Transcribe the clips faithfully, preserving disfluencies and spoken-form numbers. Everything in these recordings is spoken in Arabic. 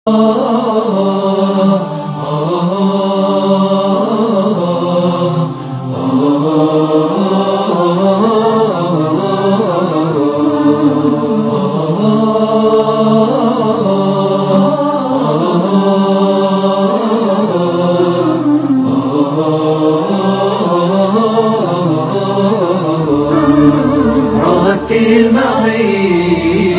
رتل معي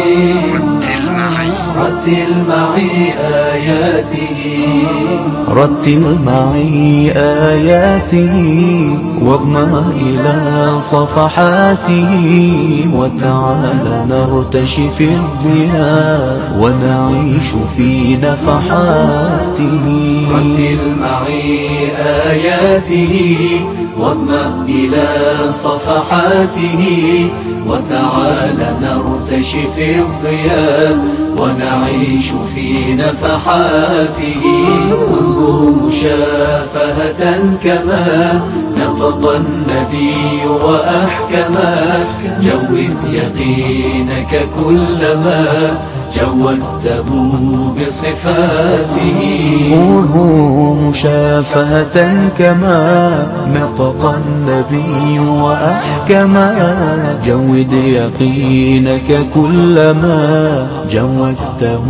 رتل معي آياته رتل معي آياته واضمأ إلى صفحاته وتعال نرتشي في الضياء ونعيش في نفحاته. رتل معي آياته واضمأ إلى صفحاته وتعال نرتشي في الضياء ونعيش في نفحاته. خذه مشافهة كما نطق النبي وأحكما جود يقينك كلما جودته بصفاته. خذه مشافهة كما نطق النبي وأحكما جود يقينك كلما جودته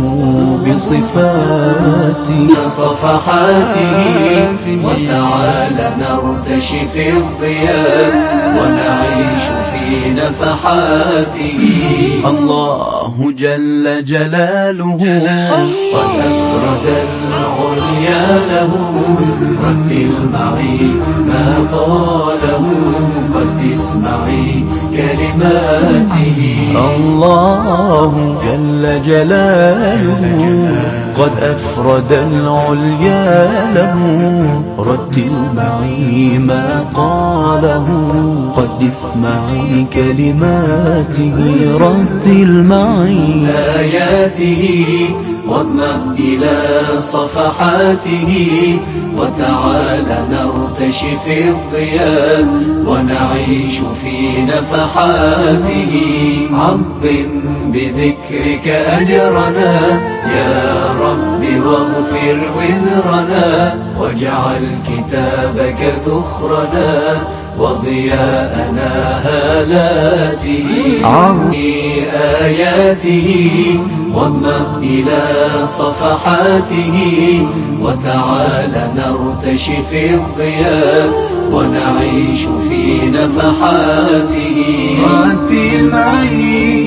بصفاته. صفحاته وتعال نرتشي في الضياء ونعيش في نفحاته. الله جل جلاله قد أفرد العليا له رتل معي ما قاله قد اسمعي كلماته. الله جل جلاله قد أفرد العليا له رتل معي ما قاله قد اسمعي كلماته. رتل معي آياته واضمأ إلى صفحاته وتعال نرتشي في الضياء ونعيش في نفحاته. عظم بذكرك أجرنا يا رب واغفر وزرنا واجعل كتابك ذخرنا وضياءنا هالاته. عظم آياته واضمأ إلى صفحاته وتعال نرتشي في الضياء ونعيش في نفحاته. رتل معي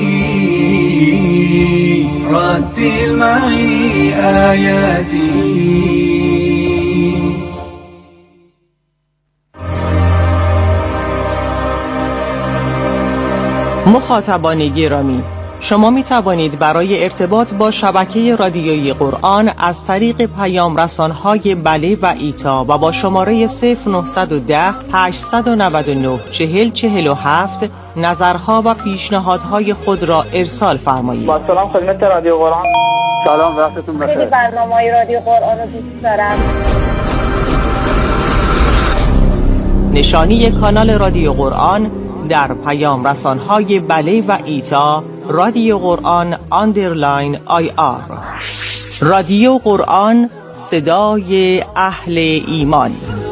رتل معي آياته. مخاطبان گرامی، شما می توانید برای ارتباط با شبکه رادیویی قرآن از طریق پیام رسان‌های بله و ایتا و با شماره صفر نهصد و ده هشتصد و نود و نه چهل چهل و هفت نظرها و پیشنهادهای خود را ارسال فرمایید. با سلام خدمت رادیو قرآن. سلام، وقتتون بخیر. خیلی برنامه‌های رادیو قرآن رو دوست دارم. نشانی کانال رادیو قرآن در پیام رسان‌های بله و ایتا رادیو قرآن آندرلاین آی آر. رادیو قرآن، صدای اهل ایمان.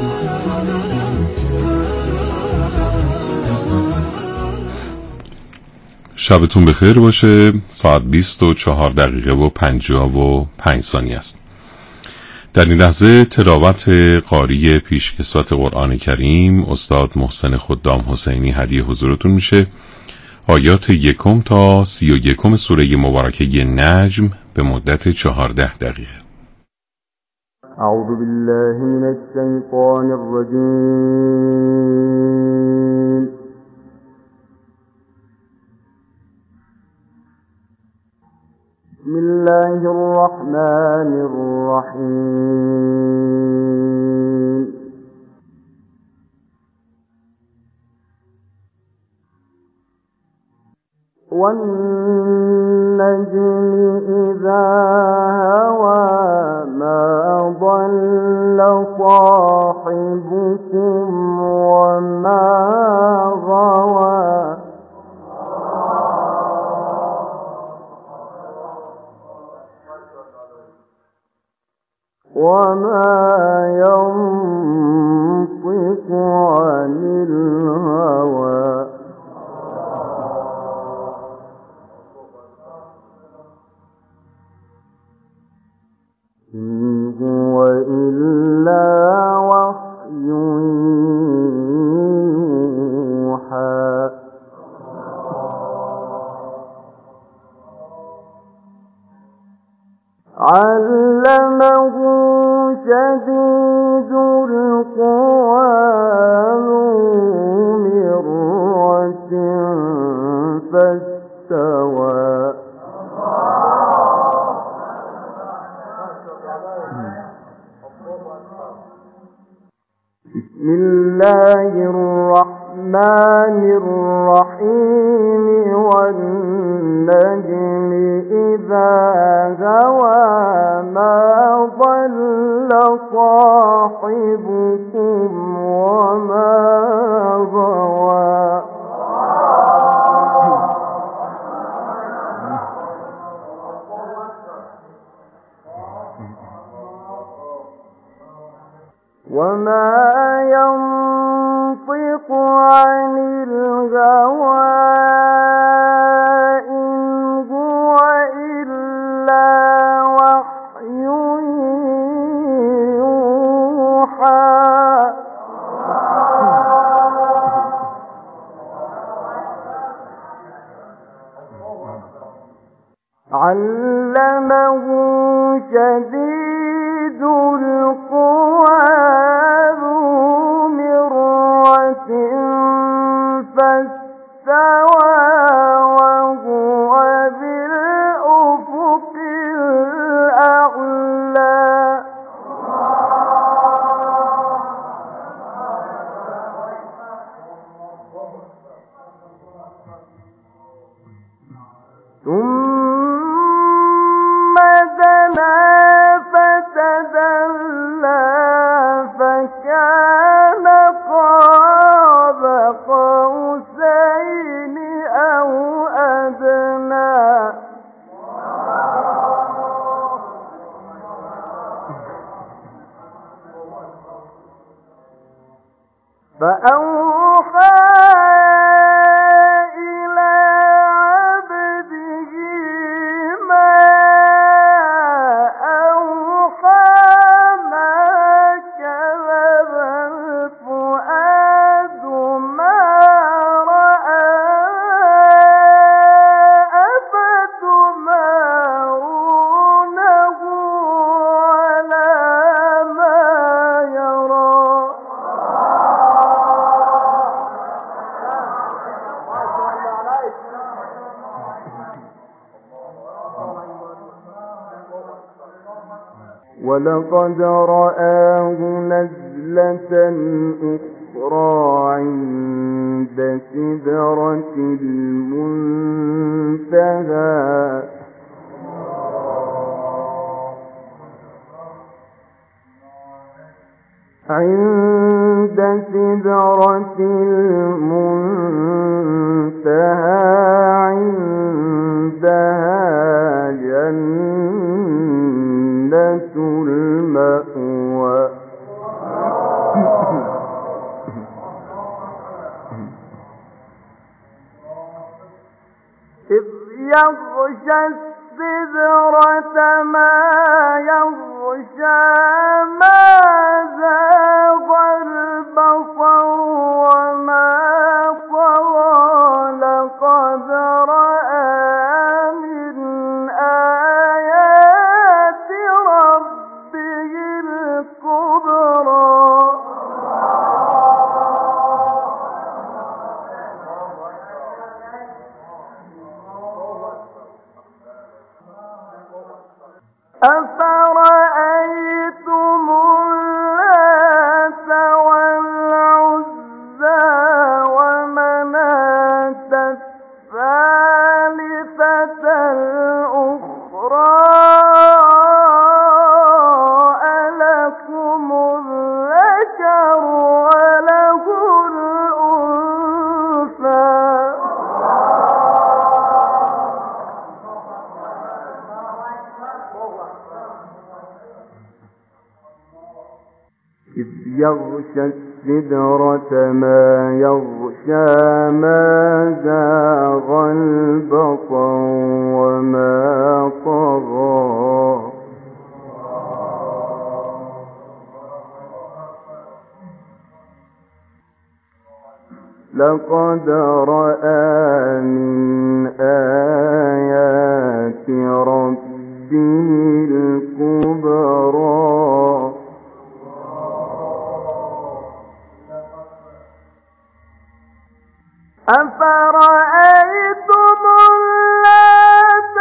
شبتون بخیر باشه. ساعت بیست و چهار دقیقه و پنجاه و پنج ثانیه است. در این لحظه تلاوت قاری پیشکسوت قرآن کریم استاد محسن خدام حسینی هدیه حضورتون میشه. آیات یکم تا سی و یکم سوره مبارکه نجم به مدت چهارده دقیقه. اعوذ بالله من الشیطان الرجیم. بسم الله الرحمن الرحیم. والنجم إذا هوى ما ضل صاحبكم وما غوى. وما ينطق عن الهوى إن هو إلا وحي يوحى علمه شديد القوى ذو مرة فاستوى بسم الله الرحمن الرحيم والنجم إذا هوى ما ضل صاحبكم وما غوى وما ينطق عن الهوى إن هو إلا وحي يوحى علمه شديد القوى فاستوى وهو بالأفق الأعلى ثم دنا فتدلى فكان قاب قوسين أو أدنى فأوحى إلى عبده ما أوحى ما كذب الفؤاد ما رأى أفتمارونه على ما يرى ولقد رآه نزلة أخرى عند سدرة المنتهى عند سدرة المنتهى عندها جنة المأوى إذ يغشى السدرة ما يغشى ما زاغ البصر وما طغى لقد رأى من آيات ربه الكبرى أفرأيتم اللات والعزى ومناة الثالثة الأخرى ألكم الذكر وله الأنثى إذ يغشى السدرة ما يغشى ما زاغ البصر وما طغى لقد رأى من آيات ربه الكبرى أفرأيتم اللات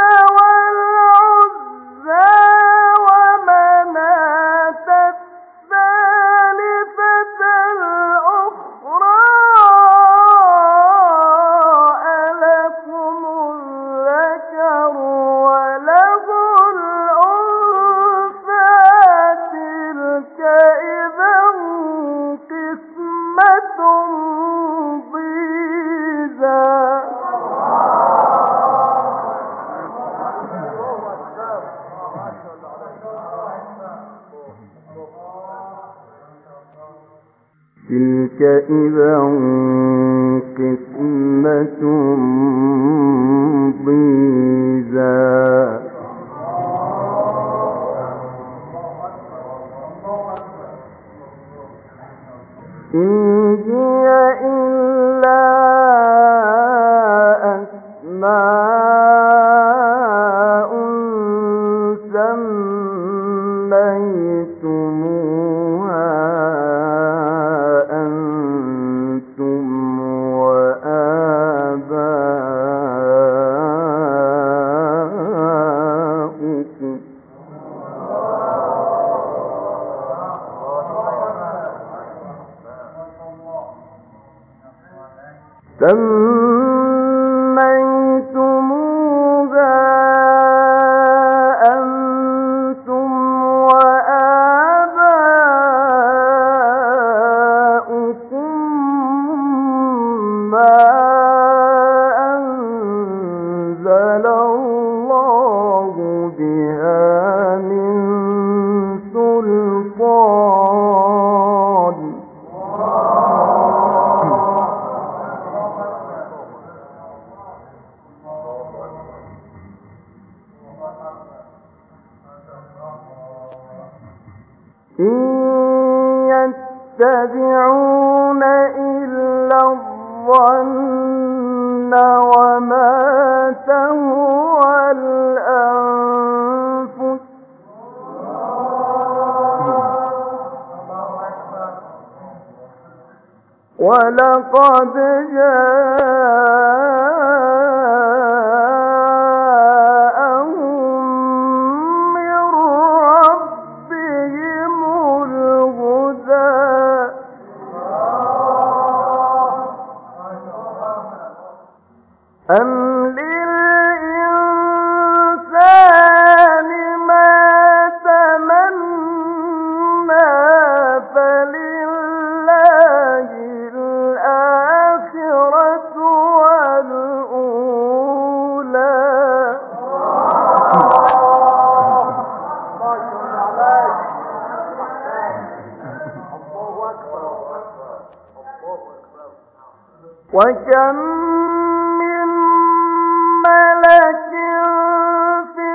والعزى ومناة الثالثة الأخرى ألكم الذكر وله الأنثى تلك إذا قسمة تلك إذا قسمة ضيزى إن هي إلا أسماء سميتموها أنتم وآباؤكم سميتموها أنتم وآباؤكم ما أنزل الله بها من سلطان إن يتبعون إلا الظن وما تهوى الأنفس ولقد جاءهم من ربهم الهدى أم للإنسان ما تمنى فلله الآخرة والأولى وكم من ملك في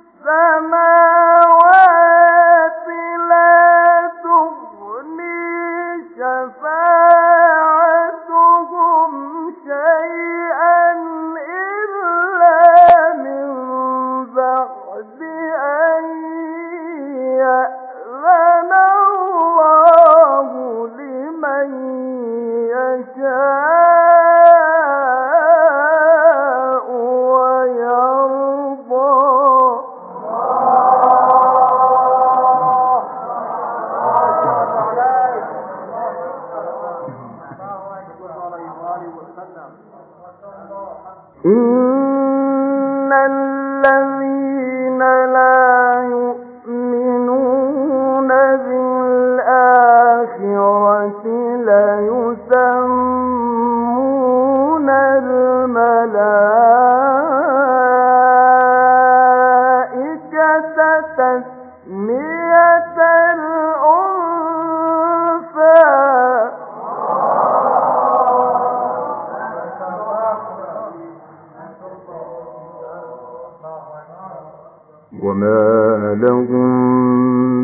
السماوات لا تغني شفاعتهم شيئا إلا من بعد أن يأذن الله لمن يشاء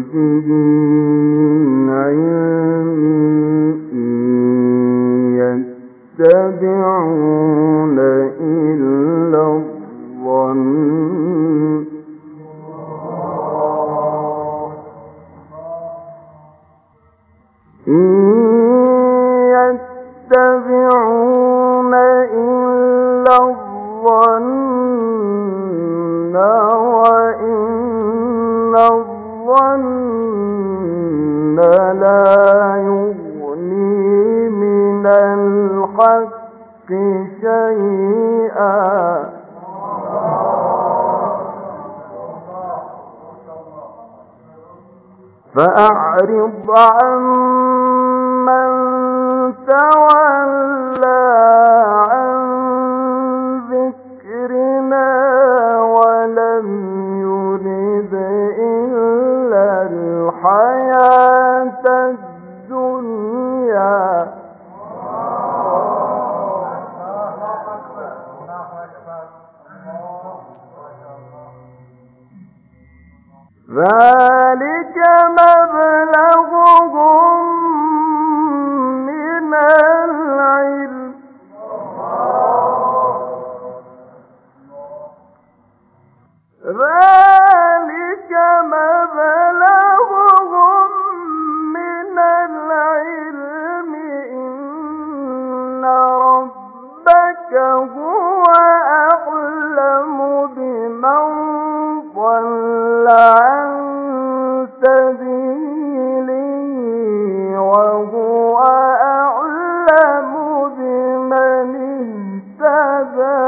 به من علم إن يتبعون إلا الظن إن يتبعون إلا الظن وإن الظن لا يغني من الحق شيئا فأعرض عن من تولى عن ذكرنا ولم يرد إلا الحياة الدنيا ذلك مبلغهم من العلم ذلك مبلغهم من العلم إن ربك هو أعلم بمن ضل عن سبيله وهو أعلم بمن اهتدى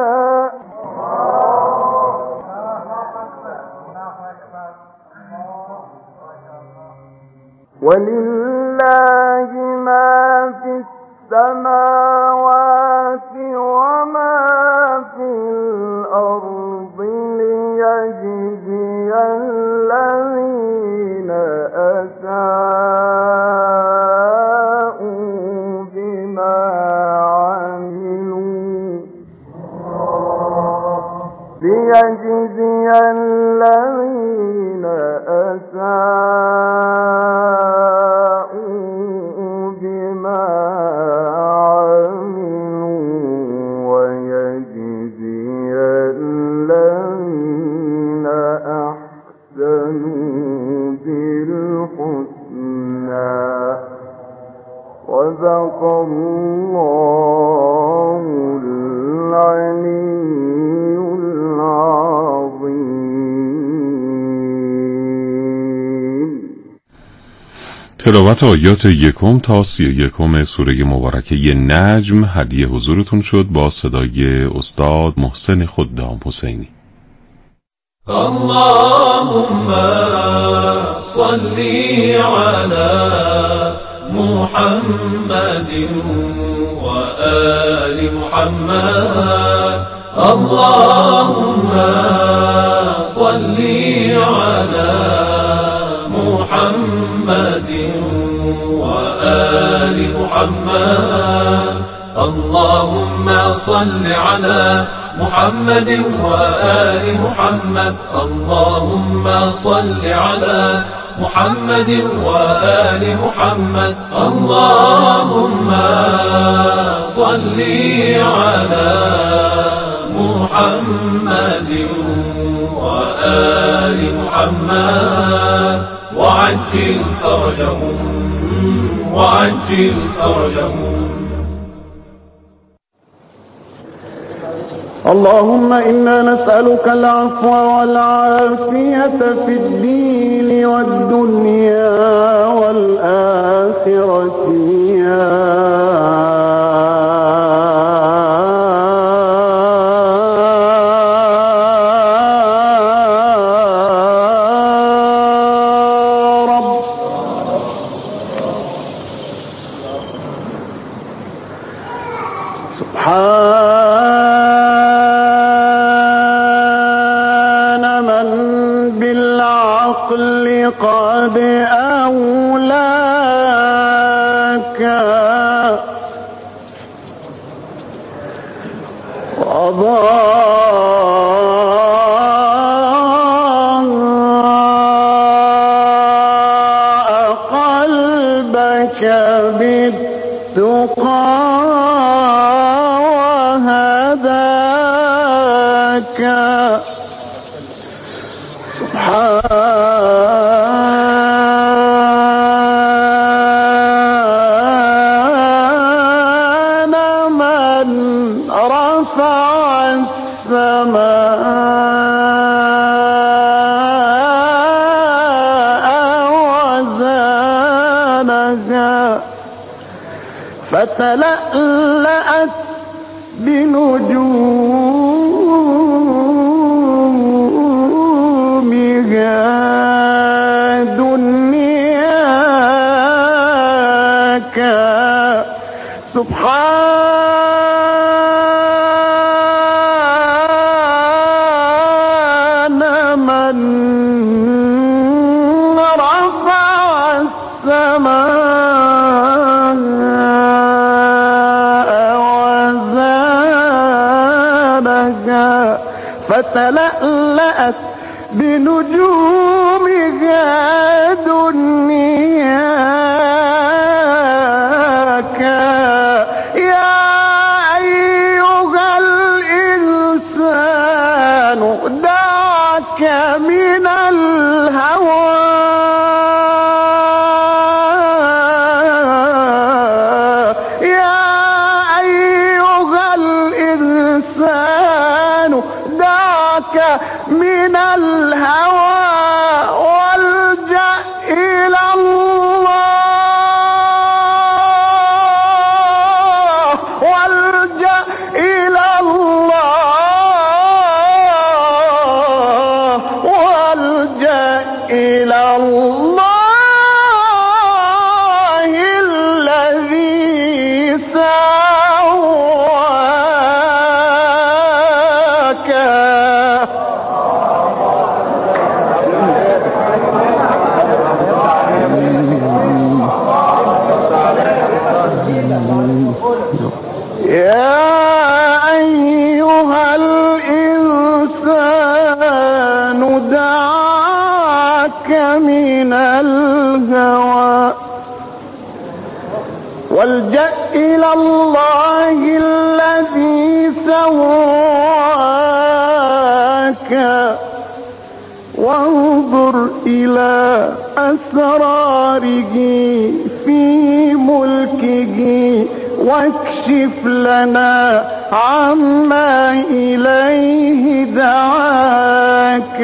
ولله ما في السماوات وما في الأرض ليجزي الذين أساءوا بما عملوا ليجزي الذين أساءوا بما عملوا ويجزي الذين أحسنوا بالحسنى وذاك الله العلي العظيم. تلاوت آیات یکم تا سی و یکم سوره مبارکه نجم هدیه حضورتون شد با صدای استاد محسن خدام حسینی. اللهم صل على محمد وآل محمد اللهم صل على محمد وآل محمد اللهم صل على محمد وآل محمد اللهم صل على محمد وآل محمد اللهم صل على محمد وآل محمد وعجل فرجهم وعجل فرجهم. اللهم إنا نسألك العفو والعافية في الدين والدنيا والآخرة يا قد أولاك لها فتلألأت بنجومها دنياك سبحان من رفع السماء وزانها فتلألأت بنجومها دنياك يا أيها الإنسان دعك من الهوى يا أيها الإنسان دعك من الهوى والجأ إلى الله والجأ إلى الله والجأ إلى الله الذي سواك. يا أيها الإنسان دعك من الهوى والجأ إلى الله الذي سواك وانظر إلى أسراره في ملكه واكشف لنا عما إليه دعاك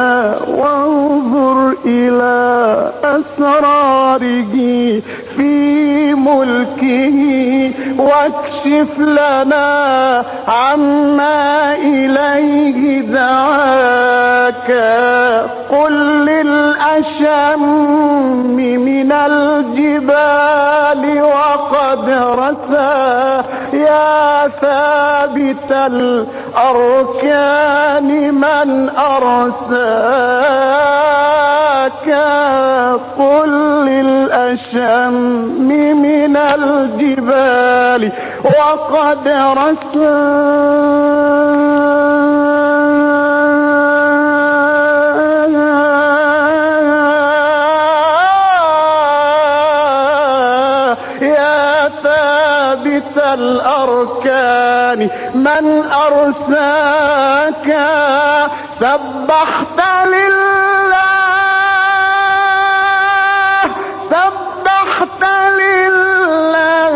وانظر إلى أسراره في ملكه واكشف لنا عما إليه دعاك. قل للأشم من الجبال وقد رثى يا ثابت الأركان من أرساك. قل للأشم من الجبال وقد رثى الأركان من أرساك. سبحت لله سبحت لله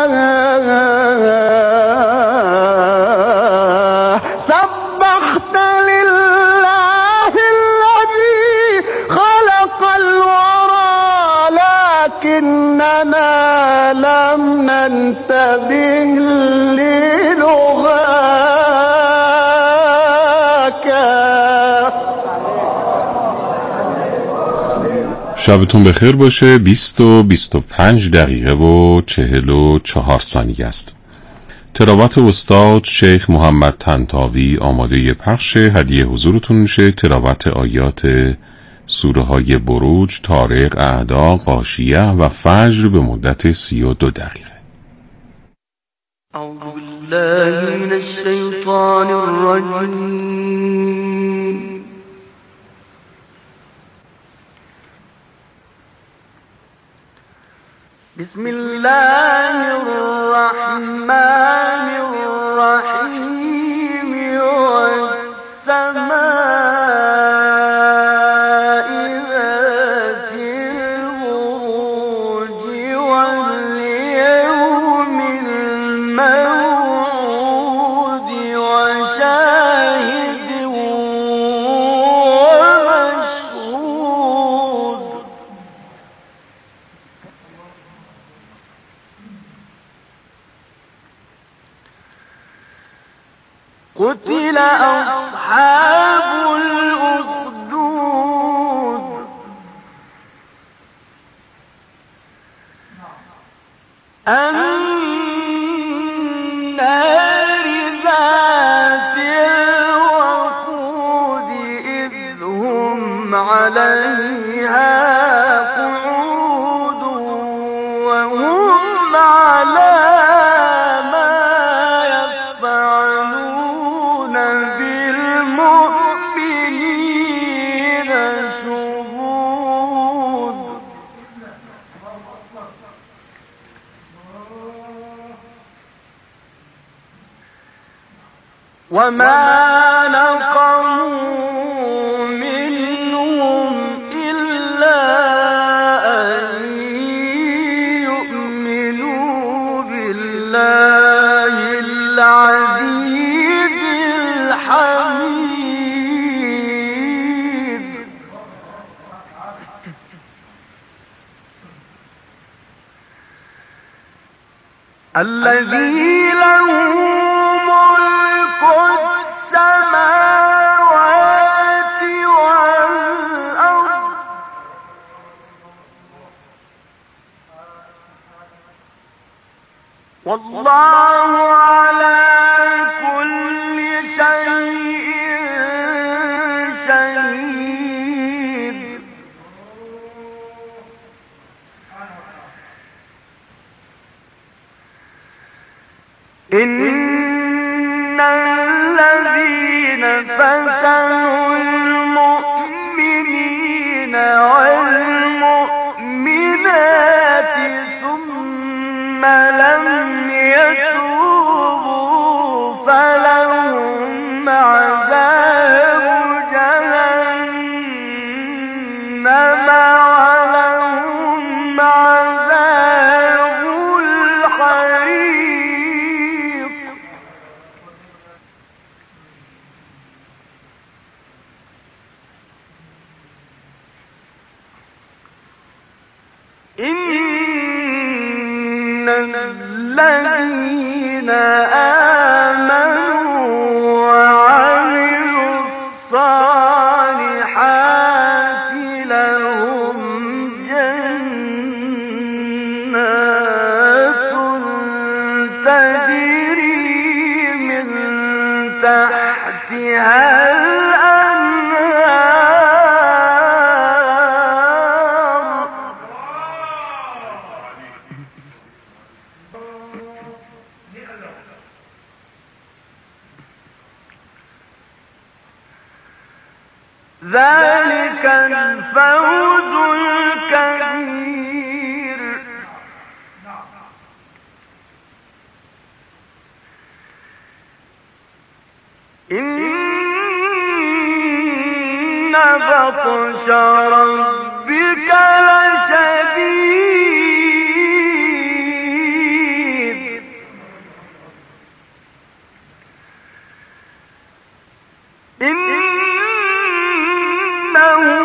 سبحت لله الذي خلق الورى لكننا لم ننتبه للغاك. شبتون بخیر باشه. بیست و بیست و پنج دقیقه و چهل و چهار ثانیه است. تلاوت استاد شیخ محمد طنطاوی آماده پخش. هدیه حضورتون میشه تلاوت آیات سوره های بروج، طارق، اعدا، غاشیه و فجر به مدت سی و دو دقیقه. اعوذ بالله من الشیطان الرجیم. بسم الله الرحمن الرحیم. والسماء ذات البروج واليوم الموعود وشاهد ومشهود. قتل أصحاب الأخدود النار ذات الوقود إذ هم عليها قعود وهم على ما يفعلون بالمؤمنين شهود وما نقموا منهم إلا أن يؤمنوا بالله العزيز الحميد الذي له السماوات والأرض والله على كل شيء شهيد إن الذين فتنوا المؤمنين والمؤمنات ثم لم يتوبوا فلهم عذاب جهنم ولهم عذاب الحريق إن الذين آمنوا وعملوا الصالحات لهم جنات تجري من تحتها ذلك الفوز الكبير إن بطش ربك لشديد إنه